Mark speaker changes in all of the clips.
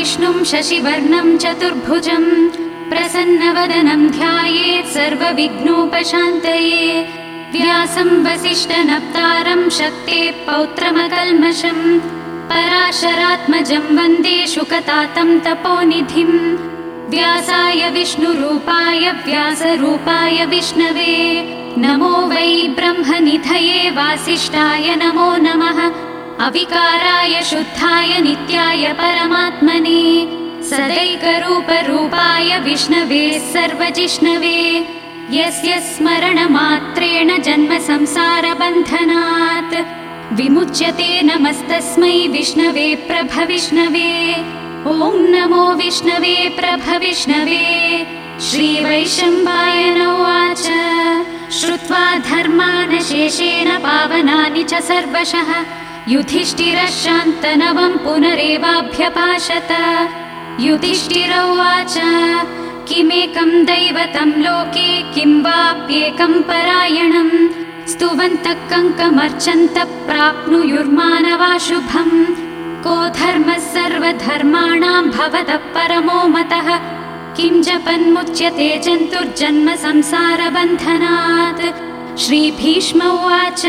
Speaker 1: विष्णुं शशिवर्णं चतुर्भुजं प्रसन्नवदनं ध्यायेत् सर्वविघ्नोपशान्तये। व्यासं वसिष्ठनप्तारं शक्तेः पौत्रमकल्मषं पराशरात्मजं वन्दे शुकतातं तपोनिधिं। व्यासाय विष्णुरूपाय व्यासरूपाय विष्णवे नमो वै ब्रह्मनिधये वासिष्ठाय नमो नमः। अविकाराय शुद्धाय नित्याय परमात्मने सदैकरूपरूपाय विष्णवे सर्वजिष्णवे यस्य स्मरणमात्रेण जन्म संसारबन्धनात् विमुच्यते। नमस्तस्मै विष्णवे प्रभविष्णवे। ॐ नमो विष्णवे प्रभविष्णवे। श्रीवैशम्पायन उवाच श्रुत्वा धर्मान् शेषेण पावनानि च सर्वशः युधिष्ठिरः शान्तनवं पुनरेवाभ्यभाषत। युधिष्ठिर उवाच किमेकं दैवतं लोके किं वाप्येकं परायणं स्तुवन्तः कङ्कमर्चन्तः प्राप्नुयुर्मानवा शुभम्। को धर्मः सर्वधर्माणां भवतः परमो मतः किं जपन्मुच्यते जन्तुर्जन्म संसारबन्धनात्। श्रीभीष्म उवाच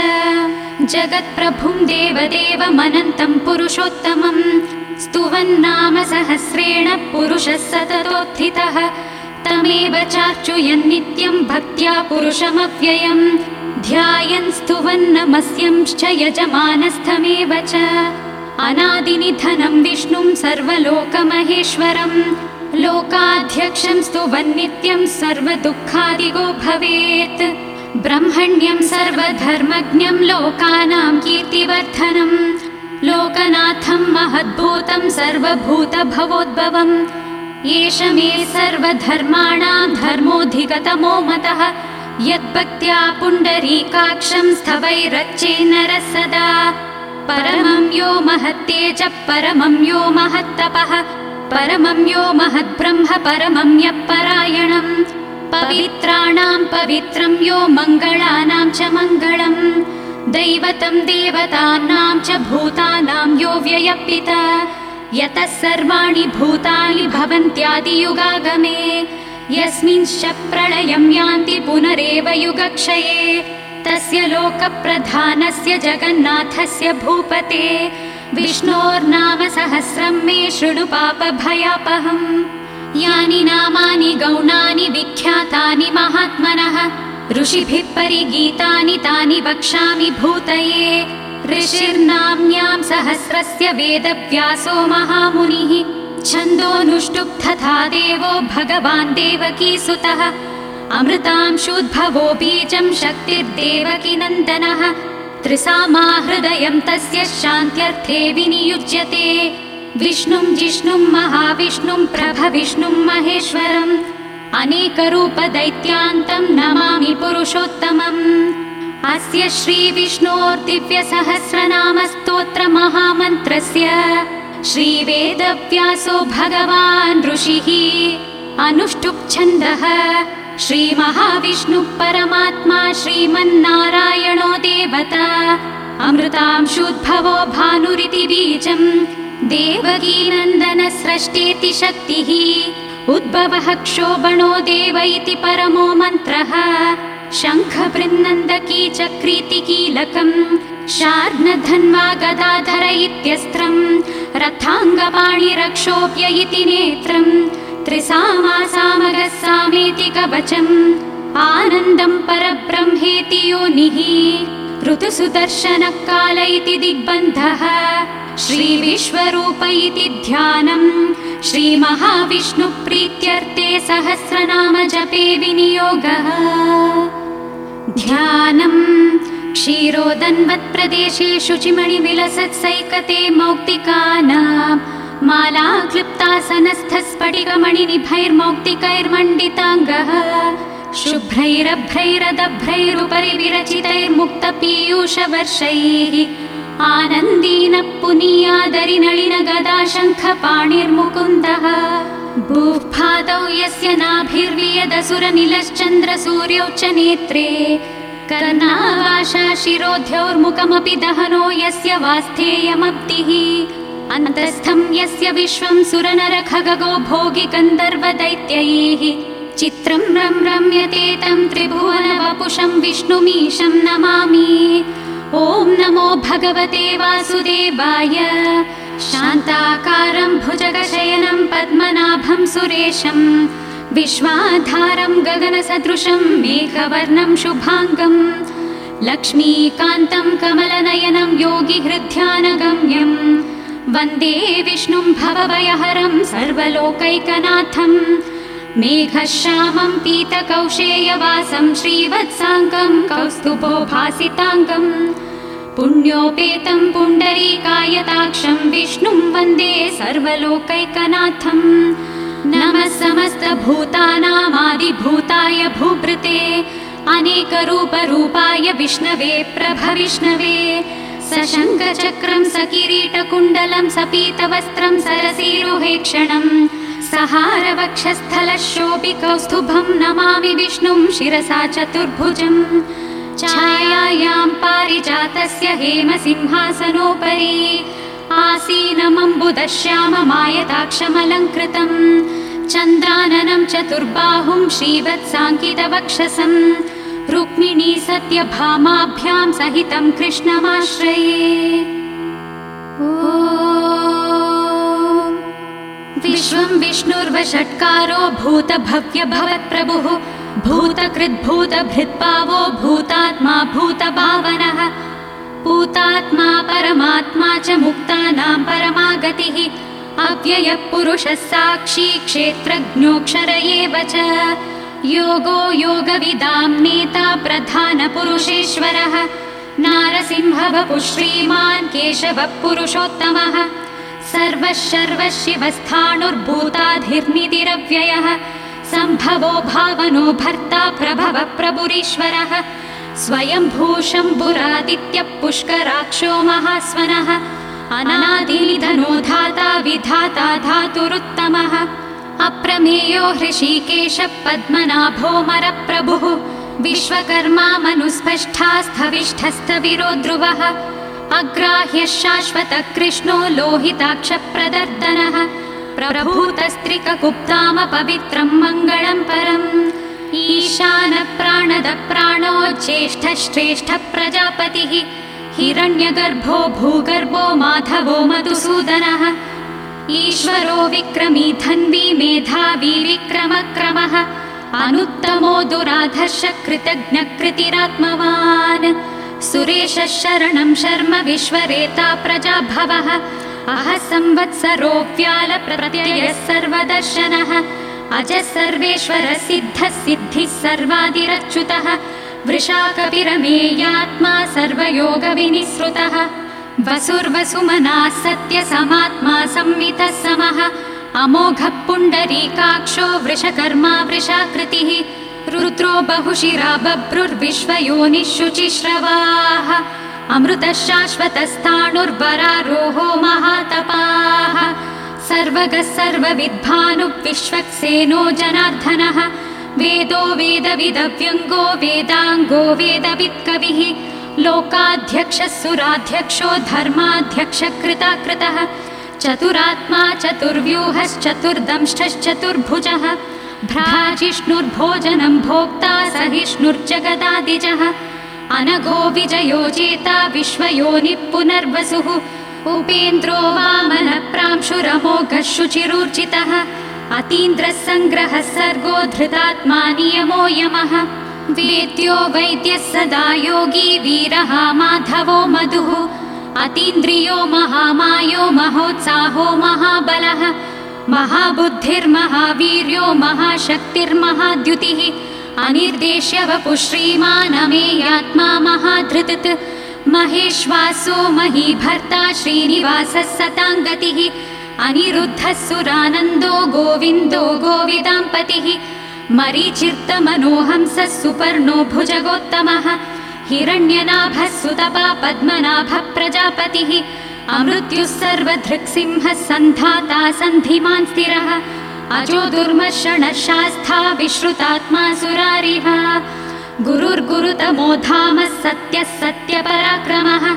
Speaker 1: जगत्प्रभुं देवदेवमनन्तं पुरुषोत्तमं स्तुवन्नाम सहस्रेण पुरुषः सततोत्थितः तमेव चार्चुयन् नित्यं भक्त्या पुरुषमव्ययम् ध्यायन् स्तुवन्नमस्यंश्च यजमानस्थमेव च। अनादिनिधनं विष्णुं सर्वलोकमहेश्वरं लोकाध्यक्षं स्तुवन्नित्यं सर्वदुःखादिगो भवेत्। ब्रह्मण्यं सर्वधर्मज्ञं लोकानां कीर्तिवर्धनं लोकनाथं महद्भूतं सर्वभूतभवोद्भवम् एष मे सर्वधर्माणां धर्मोऽधिगतमो मतः यद्भक्त्या पुण्डरीकाक्षं स्थवैरच्चेन्नरः सदा। परमं यो महत्तेजः परमं यो महत्तपः परमं यो महद्ब्रह्म परमं यः परायणं पवित्राणां पवित्रं यो मङ्गलानां च मङ्गलम् दैवतं देवतानां च भूतानां यो व्ययपिता यतः सर्वाणि भूतानि भवन्त्यादियुगागमे यस्मिंश्च प्रलयं यान्ति पुनरेव युगक्षये तस्य लोकप्रधानस्य जगन्नाथस्य भूपते विष्णोर्नाम सहस्रं मे शृणु पापभयापहम्। यानि नामानि गौणानि विख्यातानि महात्मनः ऋषिभिः परिगीतानि तानि वक्ष्यामि भूतये। ऋषिर्नाम्न्यां सहस्रस्य वेदव्यासो महामुनिः छन्दोऽनुष्टुप् तथा देवो भगवान् देवकीसुतः अमृतांशूद्भवो बीजं शक्तिर्देवकी नन्दनः त्रिसामा हृदयं तस्य शान्त्यर्थे विनियुज्यते। विष्णुं जिष्णुं महाविष्णुं प्रभविष्णुं महेश्वरम् अनेकरूपदैत्यान्तं नमामि पुरुषोत्तमम्। अस्य श्रीविष्णोर्दिव्यसहस्रनामस्तोत्रमहामन्त्रस्य श्रीवेदव्यासो भगवान् ऋषिः अनुष्टुप् छन्दः श्रीमहाविष्णुः परमात्मा श्रीमन्नारायणो देवता अमृतांशूद्भवो भानुरिति बीजम् देवकीनन्दन स्रष्टेति शक्तिः उद्भवः क्षोभणो देव इति परमो मन्त्रः शङ्खबृन्नन्दकी चक्रीति कीलकम् शार्ङ्गधन्वा गदाधर इत्यस्त्रम् रथाङ्गपाणिरक्षोभ्य इति नेत्रम् त्रिसामा सामगः सामेति कवचम् आनन्दं परब्रह्मेति योनिः ऋतुसुदर्शनः काल इति दिग्बन्धः श्रीविश्वरूप इति ध्यानम् श्रीमहाविष्णुप्रीत्यर्थे सहस्रनाम जपे विनियोगः। ध्यानम् क्षीरोदन्वत्प्रदेशे शुचिमणिविलसत्सैकते मौक्तिकानां माला क्लिप्तासनस्थस्फटिकमणिनिभैर्मौक्तिकैर्मण्डिताङ्गः शुभ्रैरभ्रैरदभ्रैरुपरि विरचितैर्मुक्तपीयूषवर्षैः आनन्दीनः पुनीयादरिनलिन गदा शङ्खपाणिर्मुकुन्दः भूःपादौ यस्य नाभिर्वियदसुरनिलश्चन्द्रसूर्यौ च नेत्रे कर्णावाशा शिरोध्यौर्मुखमपि दहनो यस्य वास्थेयमब्धिः अन्तस्थं यस्य विश्वं सुरनरखगो भोगि गन्धर्वदैत्यैः चित्रं रम्यते तं त्रिभुवनवपुषं विष्णुमीशं नमामि। ॐ नमो भगवते वासुदेवाय। शान्ताकारं भुजगशयनं पद्मनाभं सुरेशं विश्वाधारं गगनसदृशं मेघवर्णं शुभाङ्गं लक्ष्मीकान्तं कमलनयनं योगिहृद्ध्यानगम्यं वन्दे विष्णुं भवभयहरं सर्वलोकैकनाथं मेघश्यामं पीतकौशेयवासं श्रीवत्साङ्गं कौस्तुभोभासिताङ्गं पुण्योपेतं पुण्डरीकायताक्षं विष्णुं वन्दे सर्वलोकैकनाथं नमः समस्तभूतानामादिभूताय भूभृते अनेकरूपरूपाय विष्णवे प्रभविष्णवे सशङ्खचक्रं सकिरीटकुण्डलं सपीतवस्त्रं सरसीरुहेक्षणं सहारवक्षस्थलशोभिकौस्तुभं नमामि विष्णुं शिरसा चतुर्भुजं छायायां पारिजातस्य हेमसिंहासनोपरि आसीनमम्बुदश्याममायताक्षमलङ्कृतं चन्द्राननं चतुर्बाहुं श्रीवत्साङ्कितवक्षसं रुक्मिणी सत्यभामाभ्यां सहितं कृष्णमाश्रये। विश्वं विष्णुर्वषट्कारो भूतभव्यभवत्प्रभुः भूतकृद्भूतभृत्पावो भूतात्मा भूतभावनः भूतात्मा परमात्मा च मुक्तानां परमागतिः अव्ययः पुरुषः साक्षी क्षेत्रज्ञोऽक्षर एव च योगो योगविदां नेता प्रधानपुरुषेश्वरः नारसिंहवपुः श्रीमान् केशवः पुरुषोत्तमः सर्वः शर्वः शिवस्थाणुर्भूताधिर्निधिरव्ययः सम्भवो भावनो भर्ता प्रभवः प्रभुरीश्वरः स्वयंभूशम्भुरादित्यः पुष्कराक्षो महास्वनः अनादिनिधनो धाता विधाता धातुरुत्तमः अप्रमेयो हृषीकेशः पद्मनाभो मरप्रभुः विश्वकर्मा मनुस्पष्टास्थविष्ठस्थविरो ध्रुवः अग्राह्यः शाश्वतः कृष्णो लोहिताक्षप्रदर्दनः प्रभूतस्त्रिकगुप्तामपवित्रं मङ्गलं परम् ईशानप्राणदप्राणो ज्येष्ठः श्रेष्ठः प्रजापतिः हिरण्यगर्भो भूगर्भो माधवो मधुसूदनः ईश्वरो विक्रमी धन्वी मेधावी विक्रमक्रमः अनुत्तमो दुराधर्ष कृतज्ञकृतिरात्मवान् सुरेशः शरणं शर्म विश्वरेता प्रजाभवः अह संवत्सरो व्यालप्रत्ययः सर्वदर्शनः अजः सर्वेश्वरः सिद्धः सिद्धिः सर्वादिरच्युतः वृषाकपिरमेयात्मा सर्वयोगविनिसृतः वसुर्वसुमनः सत्यसमात्मा संवितः समः अमोघः पुण्डरीकाक्षो वृषकर्मा वृषाकृतिः रुद्रो बहुशिरा बभ्रुर्विश्वयोनिः शुचिश्रवाः अमृतः शाश्वतस्थाणुर्वरारोहो महातपाः सर्वगः सर्वविद्भानुर्विश्वक्सेनो जनार्दनः वेदो वेदविदव्यङ्गो वेदाङ्गो वेदवित्कविः लोकाध्यक्षः सुराध्यक्षो धर्माध्यक्षकृताकृतः चतुरात्मा चतुर्व्यूहश्चतुर्दंष्टश्चतुर्भुजः भ्राजिष्णुर्भोजनं भोक्ता सहिष्णुर्जगदादिजः अनघो विजयो जेता विश्वयोनिः पुनर्वसुः उपेन्द्रो वामनप्रांशुरमोघः शुचिरूर्जितः अतीन्द्रः सङ्ग्रहः सर्गो धृतात्मा नियमो यमः वेद्यो वैद्यः सदा योगी वीरः माधवो मधुः अतीन्द्रियो महामायो महोत्साहो महाबलः महाबुद्धिर्महावीर्यो महाशक्तिर्महाद्युतिः अनिर्देश्य वपुः श्रीमान् अमेयात्मा महाधृतिः महेश्वासो महीभर्ता श्रीनिवासः सताङ्गतिः अनिरुद्धः सुरानन्दो गोविन्दो गोविदाम्पतिः मरीचिर्तमनोहंसः सुपर्णो भुजगोत्तमः हिरण्यनाभः सुतपा पद्मनाभः प्रजापतिः अमृत्युः सर्वधृक्सिंहः सन्धाता सन्धिमान् स्थिरः अजो दुर्मर्षणः शास्ता विश्रुतात्मा सुरारिः गुरुर्गुरुतमो धामः सत्यः सत्यपराक्रमः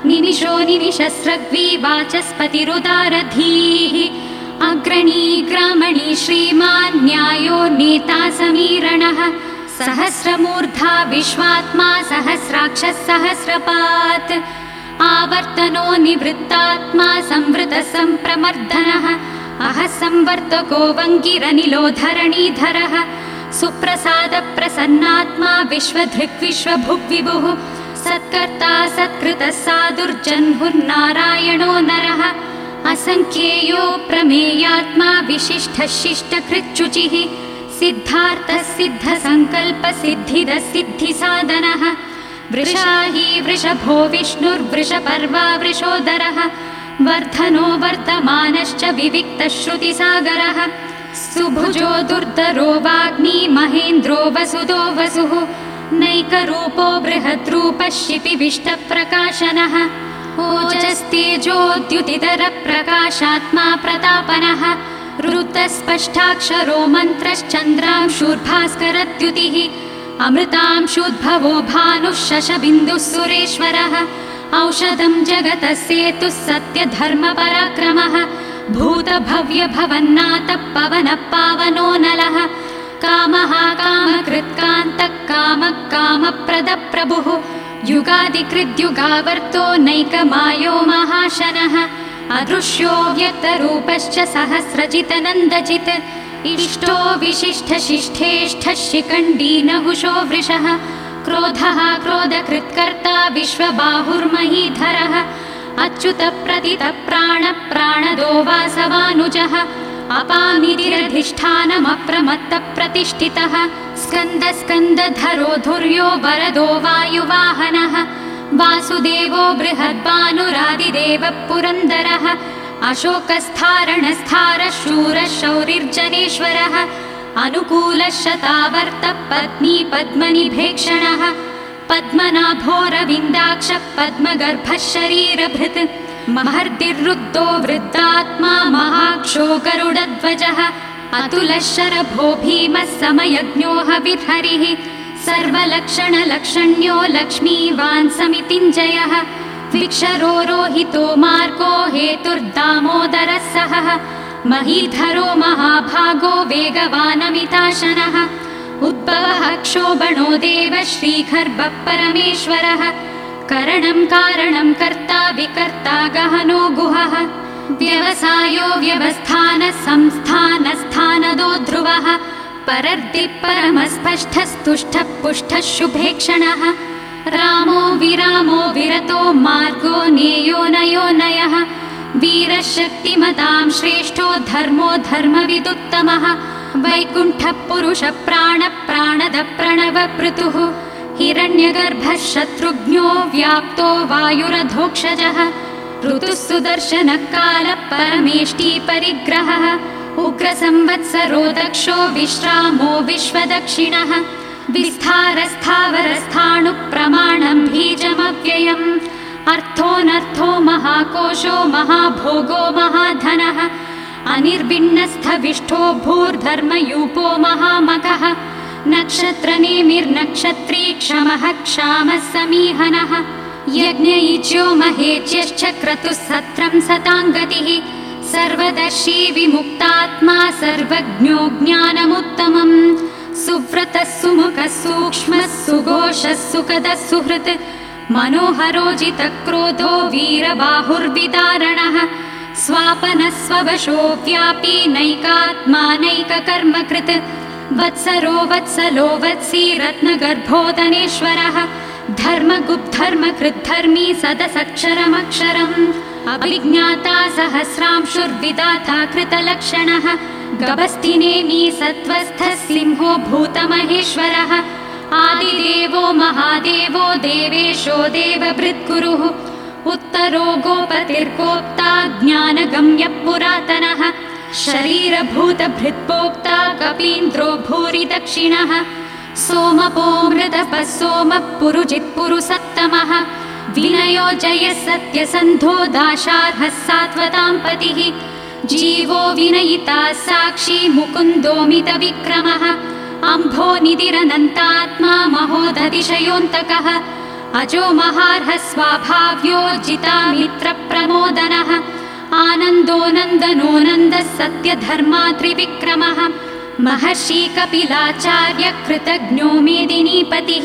Speaker 1: निमिषो निमिषस्रग्वी वाचस्पतिरुदारधीः अग्रणी ग्रामणी श्रीमान् न्यायो नेता समीरणः सहस्रमूर्धा विश्वात्मा सहस्राक्षः सहस्रपात् आवर्तनो निवृत्तात्मा संवृतः सम्प्रमर्दनः अहः संवर्तको वङ्गिरनिलो धरणीधरः सुप्रसादप्रसन्नात्मा विश्वधृक् विश्वभुग्विभुः सत्कर्ता सत्कृतः साधुर्जह्नुर्नारायणो नरः असङ्ख्येयो प्रमेयात्मा विशिष्टः शिष्टकृच्छुचिः सिद्धार्थः सिद्धसङ्कल्पः सिद्धिदः सिद्धिसाधनः वृषाही वृषभो विष्णुर्वृषपर्वा वृषोदरः वर्धनो वर्धमानश्च विविक्तः श्रुतिसागरः सुभुजो दुर्धरो वाग्मी महेन्द्रो वसुदो वसुः नैकरूपो बृहद्रूपः शिपिविष्टप्रकाशनः ओजस्तेजोद्युतिधरप्रकाशात्मा प्रतापनः ऋतस्पष्टाक्षरो मन्त्रश्चन्द्रांशूर्भास्करद्युतिः अमृतांशूद्भवो भानुः शशबिन्दुः सुरेश्वरः औषधं जगतः सेतुः सत्यधर्मपराक्रमः भूतभव्यभवन्नाथः पवनः पावनो नलः कामः कामकृत्कान्तः कामः कामप्रदः प्रभुः युगादिकृद्युगावर्तो नैकमायो महाशनः अदृश्यो व्यक्तरूपश्च सहस्रजितनन्दजित् इष्टो विशिष्टशिष्ठेष्ठः शिखण्डी नहुषो वृषः क्रोधः क्रोधकृत्कर्ता विश्वबाहुर्महीधरः अच्युतप्रतितप्राणप्राणदो वासवानुजः अपामितिरधिष्ठानमप्रमत्तप्रतिष्ठितः स्कन्दस्कन्दधरो धुर्यो वरदो वायुवाहनः वासुदेवो बृहद्भानुरादिदेवः पुरन्दरः अशोकस्थारणस्थारः शूरः शौरिर्जनेश्वरः अनुकूलः शतावर्तः पत्नी पद्मनिभेक्षणः पद्मनाभोरविन्दाक्षः पद्मगर्भः शरीरभृत् महर्तिरुद्धो वृद्धात्मा महाक्षो गरुडध्वजः अतुलः शरभो भीमः समयज्ञो हविर्हरिः सर्वलक्षणलक्षण्यो लक्ष्मीवान् समितिञ्जयः विक्षरो रोहितो मार्गो हेतुर्दामोदरः सहः महीधरो महाभागो वेगवानमिताशनः उद्भवः क्षोभणो देवः श्रीगर्भः परमेश्वरः करणं कारणं कर्ता विकर्ता गहनो गुहः व्यवसायो व्यवस्थानः संस्थानस्थानदो ध्रुवः परर्दिः परमस्पष्टस्तुष्टः पुष्टः शुभेक्षणः रामो विरामो विरतो मार्गो नेयो नयो नयः वीरः शक्तिमतां श्रेष्ठो धर्मो धर्मविदुत्तमः वैकुण्ठः पुरुषः प्राणः प्राणदः प्रणवपृतुः हिरण्यगर्भः शत्रुघ्नो व्याप्तो वायुरधोक्षजः ऋतुः सुदर्शनः कालः परमेष्टि परिग्रहः उग्रसंवत्सरो दक्षो विश्रामो विश्वदक्षिणः विस्तारस्थावरस्थाणुः प्रमाणं बीजमव्ययम् अर्थोऽनर्थो महाकोशो महाभोगो महाधनः अनिर्विण्णस्थविष्ठो भूर्धर्मयूपो महामखः नक्षत्रनेमिर्नक्षत्री क्षमः क्षामः समीहनः यज्ञयुज्यो महेज्यश्च क्रतुः सत्रं सताङ्गतिः सर्वदर्शी विमुक्तात्मा सर्वज्ञो ज्ञानमुत्तमम् सुव्रतः सुमुखः सूक्ष्मः सुघोषः सुखदः सुहृत् मनोहरोजितक्रोधो वीरबाहुर्विदारणः स्वापनः स्ववशो व्यापी नैकात्मा नैककर्मकृत् वत्सरो वत्सलो वत्सी रत्नगर्भोदनेश्वरः धर्मगुप्धर्मकृद्धर्मी सदसक्षरमक्षरम् अभिज्ञाता सहस्रांशुर्विदाता कृतलक्षणः गभस्तिनेमि सत्त्वस्थः सिंहो भूतमहेश्वरः आदिदेवो महादेवो देवेशो देवभृद्गुरुः उत्तरो गोपतिर्गोप्ता ज्ञानगम्यः पुरातनः शरीरभूतभृत्पोक्ता कपीन्द्रो भूरि दक्षिणः सोमपोमृतपः सोमः पुरुजित्पुरुसत्तमः विनयो जयः सत्यसन्धो दाशार्हः सात्वतां पतिः जीवो विनयिता साक्षी मुकुन्दोमितविक्रमः अम्भो निधिरनन्तात्मा महोदधिशयोऽन्तकः अजो महार्हः स्वाभाव्योज्जितामित्रप्रमोदनः आनन्दो नन्दनो नन्दः सत्यधर्मा त्रिविक्रमः महर्षि कपिलाचार्य कृतज्ञो मेदिनीपतिः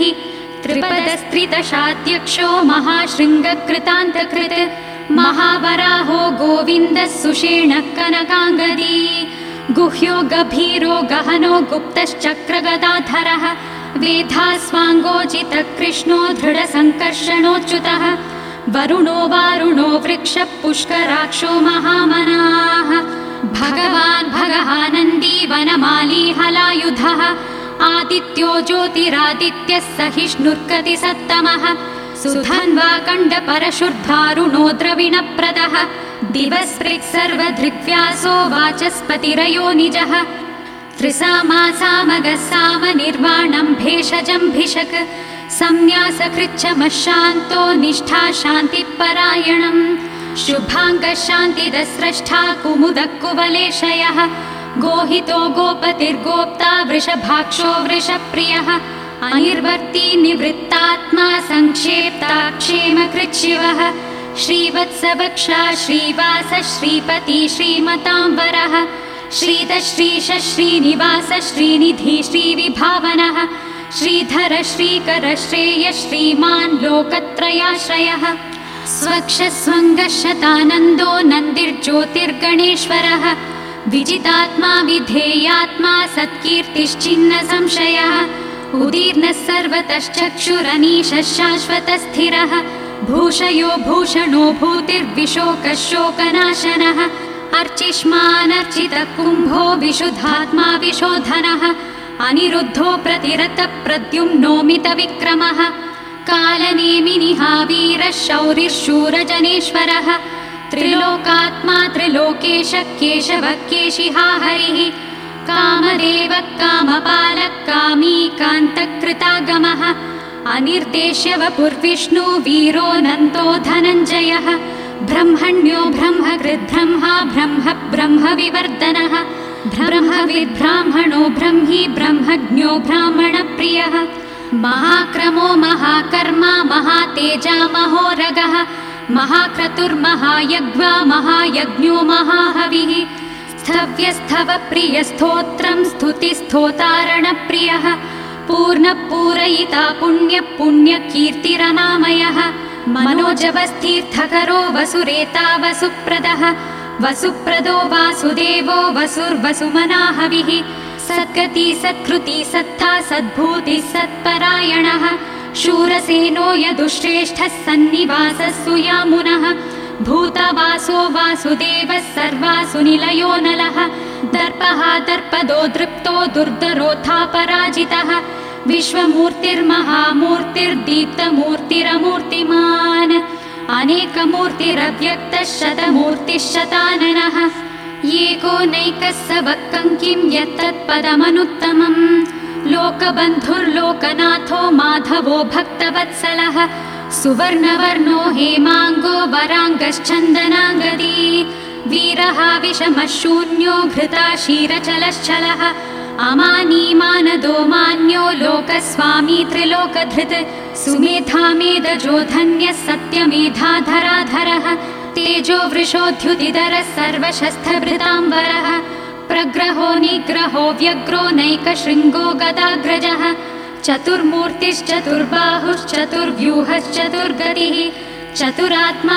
Speaker 1: त्रिपदस्त्रिदशाध्यक्षो महाशृङ्गकृतान्तकृत् महावराहो गोविन्दः सुषेणः कनकाङ्गदी गुह्यो गभीरो गहनो गुप्तश्चक्रगदाधरः वेधास्वाङ्गोचितः कृष्णो दृढसङ्कर्षणोच्युतः वरुणो वारुणो वृक्षः पुष्कराक्षो महामनाः भगवान् भगहानन्दी वनमाली हलायुधः आदित्यो ज्योतिरादित्यः सहिष्णुर्कति सत्तमः सुधन्वा कण्डपरशुर्धारुणो द्रविणप्रदः दिवस्पृक् सर्वधृग्व्यासो वाचस्पतिरयो निजः त्रिसामासामगः साम निर्वाणं भेषजं भिषक् संन्यासकृच्छमः शान्तो निष्ठा शान्तिपरायणम् शुभाङ्गः शान्तिदस्रष्टा कुमुदः कुवलेशयः गोहितो गोपतिर्गोप्ता वृषभाक्षो वृषप्रियः अनिर्वर्ती निवृत्तात्मा संक्षेप्ता क्षेमकृच्छिवः श्रीवत्सवक्षा श्रीवास श्रीपति श्रीमताम्बरः श्रीदश्रीश श्रीनिवास श्रीनिधि श्रीविभावनः श्रीधर श्रीकर श्रेय श्रीमान् लोकत्रयाश्रयः स्वक्षस्वङ्गशतानन्दो नन्दिर्ज्योतिर्गणेश्वरः विजितात्मा विधेयात्मा सत्कीर्तिश्चिन्न संशयः उदीर्णः सर्वतश्चक्षुरनीशः शाश्वतस्थिरः भूषयो भूषणो भूतिर्विशोकः शोकनाशनः अर्चिष्मानर्चितः कुम्भो विशुद्धात्मा विशोधनः अनिरुद्धो प्रतिरतः प्रद्युम्नोमितविक्रमः कालनेमिनिहावीरः शौरिशूरजनेश्वरः त्रिलोकात्मा त्रिलोकेशः केशवः केशिहा हरिः कामदेवः कामपालः कामी कान्तकृतागमः अनिर्देश्य वपुर्विष्णु वीरो नन्दो धनञ्जयः ब्रह्मण्यो ब्रह्मकृद्ब्रह्मा ब्रह्म ब्रह्मविवर्धनः ब्रह्मविद्ब्राह्मणो ब्रह्मी ब्रह्मज्ञो ब्राह्मणप्रियः महाक्रमो महाकर्मा महातेजा महोरगः महाक्रतुर्महायज्ञा महायज्ञो महाहविः स्थव्यस्थवप्रियस्तोत्रं स्तुतिस्तोतारणप्रियः पूर्णपूरयिता पुण्यपुण्यकीर्तिरनामयः मनोजवस्तीर्थकरो वसुरेता वसुप्रदः वसुप्रदो वासुदेवो वसुर्वसुमनाहविः सद्गति सत्कृति सत्ता सद्भूतिः सत्परायणः शूरसेनो यदुश्रेष्ठः सन्निवासः सुयामुनः भूतवासो वासुदेवः सर्वासु निलयो नलः दर्पः दर्पदो दृप्तो दुर्धरोऽथा पराजितः विश्वमूर्तिर्महामूर्तिर्दीप्तमूर्तिरमूर्तिमान् अनेकमूर्तिरव्यक्तः शतमूर्तिः शताननः एको नैकः स वक्कङ्किं यत्तत्पदमनुत्तमम् लोकबन्धुर्लोकनाथो माधवो भक्तवत्सलः सुवर्णवर्णो हेमाङ्गो वराङ्गश्चन्दनाङ्गदी वीरः विषमः शून्यो घृता क्षीरचलश्चलः अमानी मानदो मान्यो लोकस्वामी त्रिलोकधृत् सुमेधा मेधजो धन्यः सत्यमेधाधराधरः तेजो वृषोद्युतिधरः सर्वशस्त्रभृताम्बरः प्रग्रहो निग्रहो व्यग्रो नैकशृङ्गो गदाग्रजः चतुर्मूर्तिश्चतुर्बाहुश्चतुर्व्यूहश्चतुर्गतिः चतुरात्मा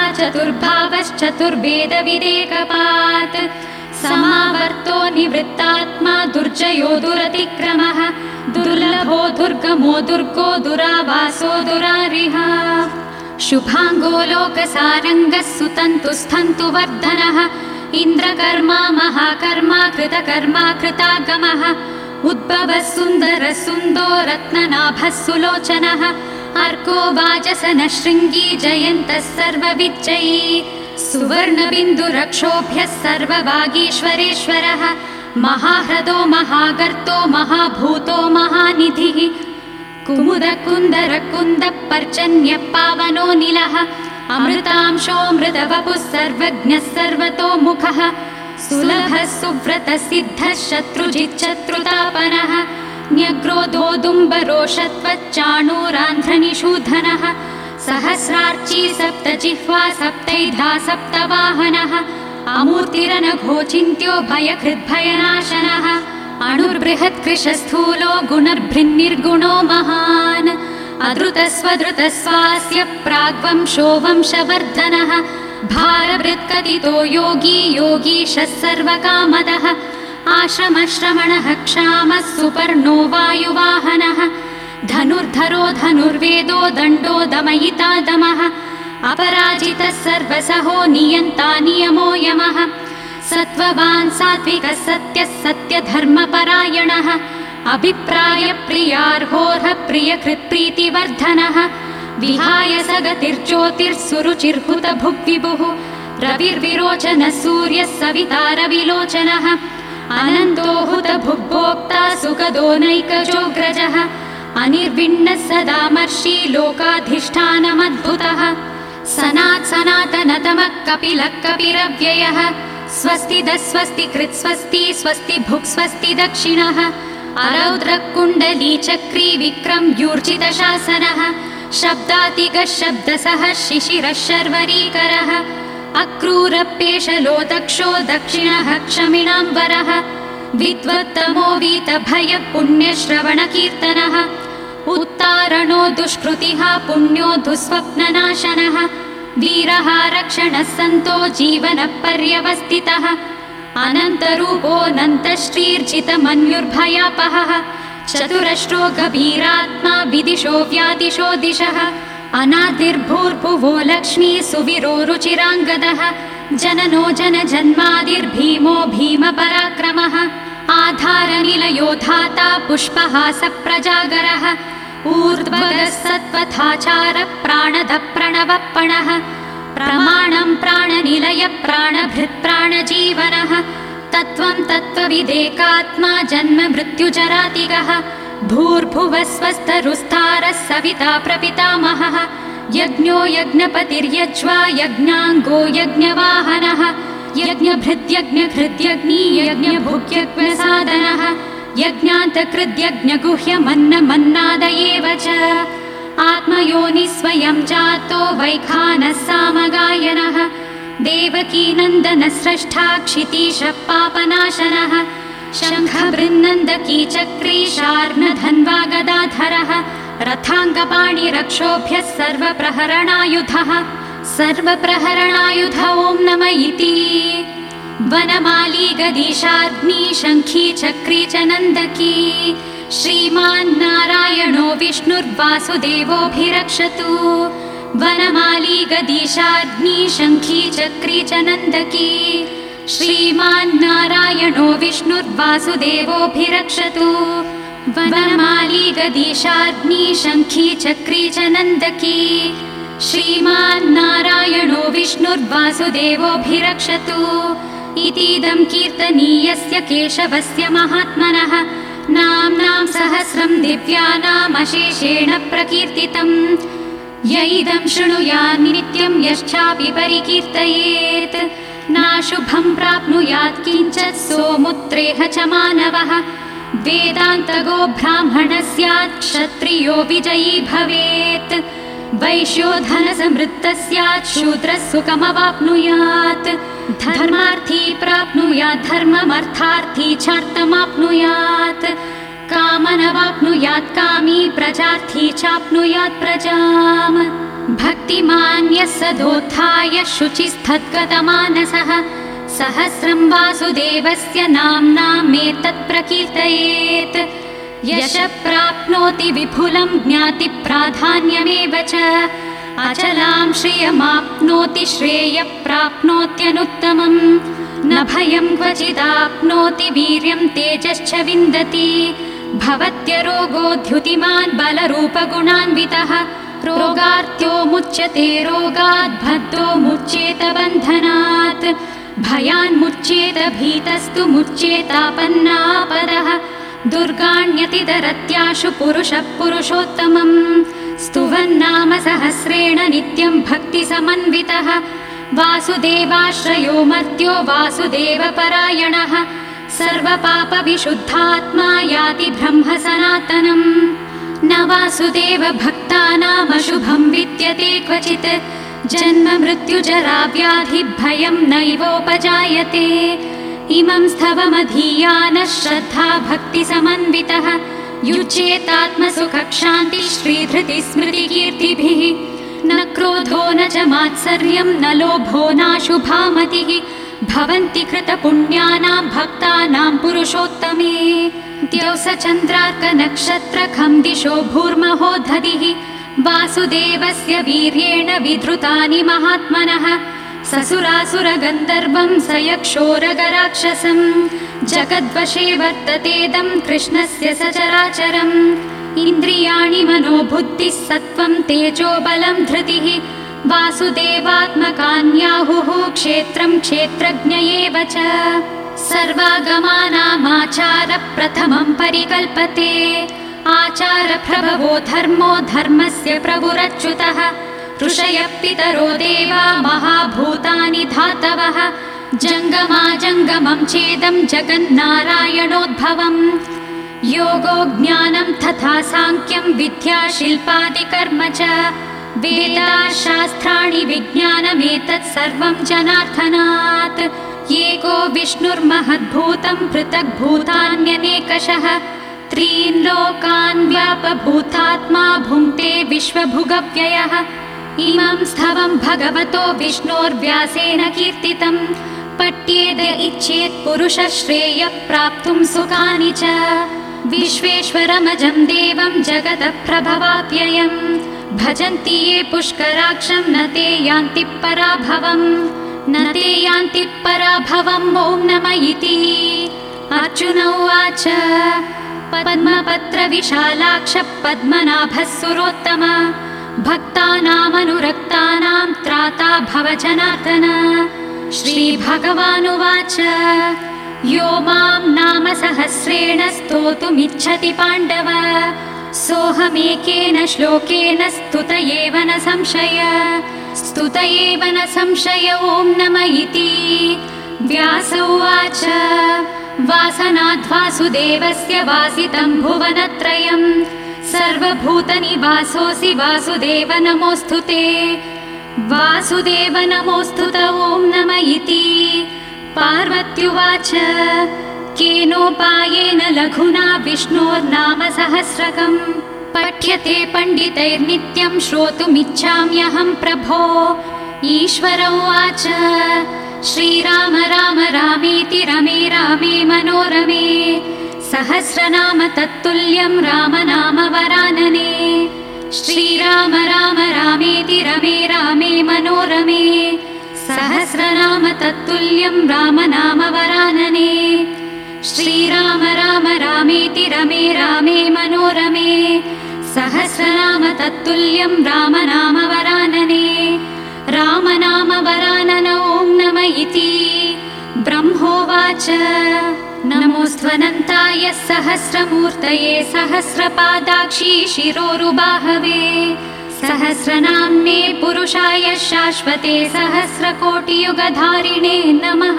Speaker 1: चतुर्भावश्चतुर्भेदविदेकपात् समावर्तो निवृत्तात्मा दुर्जयो दुरतिक्रमः दुर्लभो दुर्गमो दुर्गो दुरावासो दुरारिः शुभाङ्गो लोकसारङ्गः सुतन्तुस्थन्तु वर्धनः इन्द्रकर्मा महाकर्मा कृतकर्मा कृतागमः उद्भवः सुन्दरः सुन्दो रत्ननाभः सुलोचनः अर्को वाजसनः शृङ्गी जयन्तः सर्वविजयी सुवर्णबिन्दुरक्षोभ्यः सर्ववागीश्वरेश्वरः महाह्रदो महागर्तो महाभूतो महानिधिः कुमुदकुन्दरकुन्दः पर्जन्यः पावनो निलः अमृतांशोऽमृतवपुः सर्वज्ञः सर्वतोमुखः सुलभः सुव्रतः सिद्धः शत्रुजिच्चत्रुतापनः न्यग्रोधोदुम्बरोषत्वच्चाणूरान्ध्रनिषूधनः सहस्रार्ची सप्तजिह्वा सप्तैधा सप्तवाहनः अमूर्तिरनघोचिन्त्यो भयकृद्भयनाशनः अणुर्बृहत्कृशस्थूलो गुणर्भृन्निर्गुणो महान् अधृतस्वधृतस्वास्य प्राग्वंशो वंशवर्धनः भारभृत्कथितो योगी योगीशः सर्वकामदः आश्रमश्रमणः क्षामः सुपर्णो वायुवाहनः धनुर्धरो धनुर्वेदो दण्डो दमयिता दमः अपराजितः सर्वसहो नियन्ता नियमो यमः सत्त्ववान् सात्विकः सत्यः सत्यधर्मपरायणः अभिप्रायप्रियार्होर्ह प्रियकृत्प्रीतिवर्धनः विहाय सगतिर्ज्योतिर्सुरुचिर्हुतभुग्विभुः रविर्विरोचनः सूर्यः सवितारविलोचनः अनन्तो हुतभुग्भोक्ता सुखदो नैकजोऽग्रजः अनिर्विण्णः सदामर्षि लोकाधिष्ठानमद्भुतः सनातनतमः कपिलः कपिरव्ययः स्वस्तिदः स्वस्तिकृत् स्वस्ति स्वस्ति भुक् स्वस्ति दक्षिणः अरौद्रः कुण्डली चक्री विक्रम्यूर्जितशासनः शब्दातिगः शब्दसः शिशिरः शर्वरीकरः अक्रूरपेशलो दक्षो दक्षिणः क्षमिणाम्बरः विद्वत्तमो वीतभयः पुण्यश्रवणकीर्तनः उत्तारणो दुष्कृतिः पुण्यो दुःस्वप्ननाशनः वीरः रक्षणः सन्तो जीवनपर्यवस्थितः अनन्तरूपोऽनन्तश्रीर्जितमन्युर्भयापहः चतुरश्रो गभीरात्मा विदिशो व्यादिशो दिशः अनादिर्भूर्भुवो लक्ष्मी सुविरो रुचिराङ्गदः जननो जनजन्मादिर्भीमो भीमपराक्रमः आधारनिलयो धाता पुष्पहासप्रजागरः ऊर्ध्वगः सत्त्वथाचारः प्राणदः प्रणवप्पणः प्रमाणं प्राणनिलय प्राणभृत् प्राणजीवनः तत्त्वं तत्त्वविदेकात्मा जन्म मृत्युजरातिगः भूर्भुवः स्वस्तरुस्तारः सविता प्रपितामहः यज्ञो यज्ञपतिर्यज्वा यज्ञाङ्गो यज्ञवाहनः यज्ञभृत्यज्ञहृद्यज्ञी यज्ञभुग्यज्ञसाधनः यज्ञान्तकृद्यज्ञगुह्यमन्नमन्नादयेव च आत्मयोनि स्वयं जातो वैखानः सामगायनः देवकीनन्दनस्रष्टा क्षितीशः पापनाशनः शङ्खबृन्नन्दकी चक्रीशार्णधन्वा गदाधरः रथाङ्गपाणिरक्षोभ्यः सर्वप्रहरणायुधः सर्वप्रहरणायुध ॐ नम इति वनमाली गदीशाग्नी शङ्खी चक्री च नन्दकी श्रीमान् नारायणो विष्णुर्वासुदेवोऽभिरक्षतु वनमाली गदीशाग्नी शङ्खी चक्री च नन्दकी श्रीमान् नारायणो विष्णुर्वासुदेवोऽभिरक्षतु वनमाली गदीशाग्नी शङ्खी चक्री च नन्दकी श्रीमान् नारायणो विष्णुर्वासुदेवोऽभिरक्षतु इतीदं कीर्तनीयस्य केशवस्य महात्मनः नाम्नां सहस्रं दिव्यानामशेषेण प्रकीर्तितम् य इदं शृणुयात् नित्यं यश्चापि परिकीर्तयेत् नाशुभं प्राप्नुयात् किञ्चित् सोमुत्रेह च मानवः वेदान्तगो ब्राह्मणः स्यात् क्षत्रियो विजयी भवेत् वैश्यो धनसमृद्धः स्यात् शूद्रः सुखमवाप्नुयात् धर्मार्थी प्राप्नुयात् धर्ममर्थार्थी चार्थमाप्नुयात् कामनवाप्नुयात् कामी प्रजार्थी चाप्नुयात् प्रजाम् भक्तिमान् यः सदोत्थाय शुचिस्तद्गतमानसः सहस्रं वासुदेवस्य नाम्नामेतत् प्रकीर्तयेत् यशः प्राप्नोति विपुलं ज्ञातिप्राधान्यमेव च अचलां श्रियमाप्नोति श्रेयः प्राप्नोत्यनुत्तमम् न भयं क्वचिदाप्नोति वीर्यं तेजश्च विन्दति भवत्यरोगो द्युतिमान् बलरूपगुणान्वितः रोगार्त्यो मुच्यते रोगात् भद्रो मुच्येत बन्धनात् भयान्मुच्येत भीतस्तु मुच्येतापन्नापदः दुर्गाण्यतिदरत्याशु पुरुषः पुरुषोत्तमम् स्तुवन्नाम सहस्रेण नित्यं भक्तिसमन्वितः वासुदेवाश्रयो मर्त्यो वासुदेवपरायणः सर्वपापविशुद्धात्मा याति ब्रह्म सनातनम् न वासुदेव भक्तानामशुभं विद्यते क्वचित् जन्म मृत्युजरा व्याधिभयं नैवोपजायते इमं स्तवमधीयानः श्रद्धा भक्तिसमन्वितः युज्येतात्मसुखक्षान्ति श्रीधृतिस्मृतिकीर्तिभिः न क्रोधो न च मात्सर्यं न लोभो नाशुभामतिः भवन्ति कृतपुण्यानां भक्तानां पुरुषोत्तमे द्यौसचन्द्रार्कनक्षत्रखं दिशो भूर्महो दधिः वासुदेवस्य वीर्येण विधृतानि महात्मनः ससुरासुरगन्धर्वं स यक्षोरगराक्षसं जगद्वशे वर्ततेदं कृष्णस्य सचराचरम् इन्द्रियाणि मनोबुद्धिः सत्त्वं तेजो बलं धृतिः वासुदेवात्मकान्याहुः क्षेत्रं क्षेत्रज्ञ एव च सर्वागमानामाचार प्रथमं परिकल्पते आचारप्रभवो धर्मो धर्मस्य प्रभुरच्युतः ऋषयः पितरो देवा महाभूतानि धातवः जङ्गमाजङ्गमं चेदं जगन्नारायणोद्भवम् योगो ज्ञानं तथा साङ्ख्यं विद्या शिल्पादिकर्म च वेदाशास्त्राणि विज्ञानमेतत् सर्वं जनार्दनात् एको विष्णुर्महद्भूतं पृथग्भूतान्यनेकशः त्रीन् लोकान् व्यापभूतात्मा भुङ्क्ते विश्वभुगव्ययः इमं स्तवं भगवतो विष्णोर्व्यासेन कीर्तितं पठ्येद इच्छेत् पुरुषः श्रेयः प्राप्तुं सुखानि च विश्वेश्वरमजं देवं जगतः प्रभवाप्ययम् भजन्ति ये पुष्कराक्षं न ते यान्ति पराभवम् न ते यान्ति पराभवम् ॐ नमः इति अर्जुन उवाच पद्मपत्रविशालाक्ष पद्मनाभः सुरोत्तम भक्तानामनुरक्तानां त्राता भव जनार्दन श्रीभगवानुवाच यो मां नाम सहस्रेण स्तोतुमिच्छति पाण्डव सोऽहमेकेन श्लोकेन स्तुत एव न संशय ॐ नमः इति व्यास उवाच वासनाद्वासुदेवस्य वासितं भुवनत्रयं सर्वभूतनिवासोऽसि वासुदेव नमोऽस्तु ते वासुदेव नमोऽस्तु ॐ नमः इति पार्वत्युवाच केनोपायेन लघुना विष्णोर्नाम सहस्रकम् पठ्यते पण्डितैर्नित्यं श्रोतुमिच्छाम्यहं प्रभो ईश्वर उवाच श्रीराम राम रामेति रमे रामे मनोरमे सहस्रनाम तत्तुल्यं राम नाम वरानने श्रीराम राम रामेति रमे रामे मनोरमे सहस्रनाम तत्तुल्यं राम नाम वरानने श्रीराम राम रामेति रमे रामे मनोरमे सहस्रनाम तत्तुल्यं राम नाम वरानने राम नाम वरानन ॐ नमः इति ब्रह्मोवाच नमोऽस्त्वनन्ताय सहस्रमूर्तये सहस्रपादाक्षी शिरोरुबाहवे सहस्रनाम्ने पुरुषाय शाश्वते सहस्रकोटियुगधारिणे नमः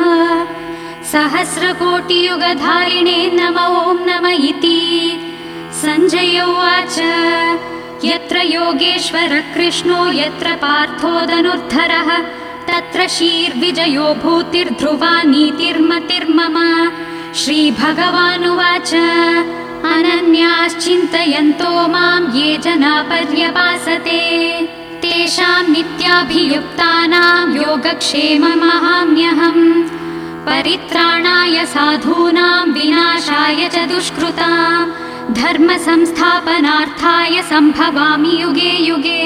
Speaker 1: सहस्रकोटियुगधारिणे नमः ॐ नमः इति सञ्जय उवाच यत्र योगेश्वर कृष्णो यत्र पार्थो धनुर्धरः तत्र शीर्विजयो भूतिर्ध्रुवा नीतिर्मतिर्मम श्रीभगवानुवाच अनन्याश्चिन्तयन्तो मां ये जना पर्यपासते तेषां नित्याभियुक्तानां योगक्षेममहाम्यहम् परित्राणाय साधूनां विनाशाय च दुष्कृतां धर्मसंस्थापनार्थाय सम्भवामि युगे युगे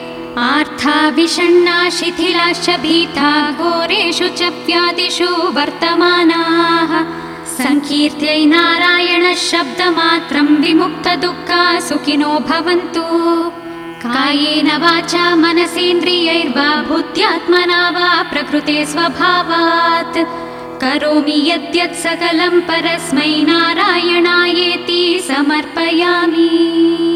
Speaker 1: आर्था शिथिलाश्च भीता घोरेषु च व्याधिषु वर्तमानाः संकीर्त्यै नारायण शब्दमात्रं विमुक्तदुःखा सुखिनो भवन्तु कायेन वाचा मनसेन्द्रियैर्वा बुद्ध्यात्मना वा प्रकृते स्वभावात् करोमि यद्यत् सकलं परस्मै नारायणायेति समर्पयामि।